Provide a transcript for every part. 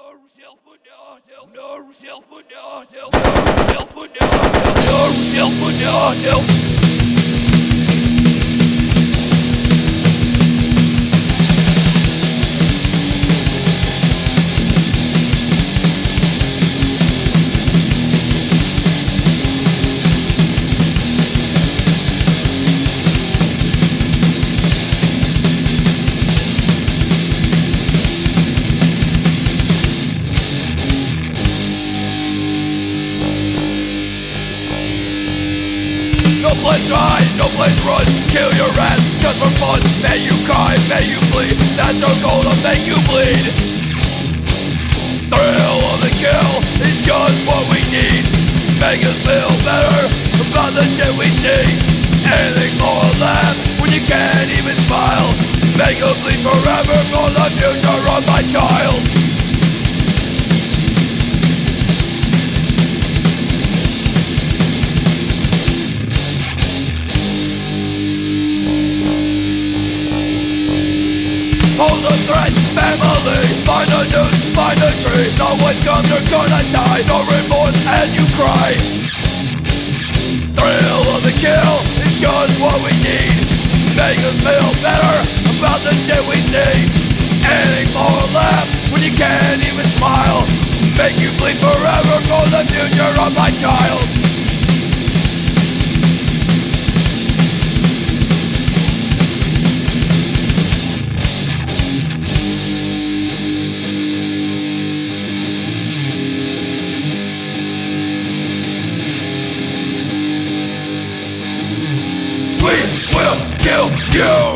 No place to hide, no place to run. Kill your ass just for fun. May you cry, may you bleed. That's our goal, to make you bleed. Thrill of the kill is just what we need. Make us feel better about the shit we see. Anything more or less when you can't even smile. Make us bleed forever for the future of my child. Hold the threat, family, find a noose, find a tree. No one comes, you're gonna die, no remorse and you cry. Thrill of the kill is just what we need. Make us feel better about the shit we see. Anything more or less when you can't even smile. Make you bleed forever for the future of my child. Kill you!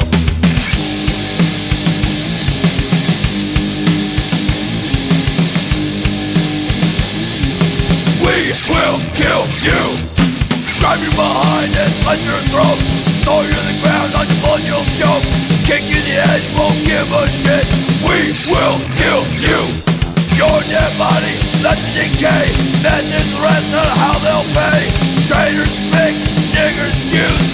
We will kill you! Grab you behind and slit your throat. Throw you to the ground, on your blood you'll choke. Kick you in the head, won't give a shit. We will kill you! Your dead body, let it decay. Mention the rest of how they'll pay. Traitors, pigs, niggers, Jews,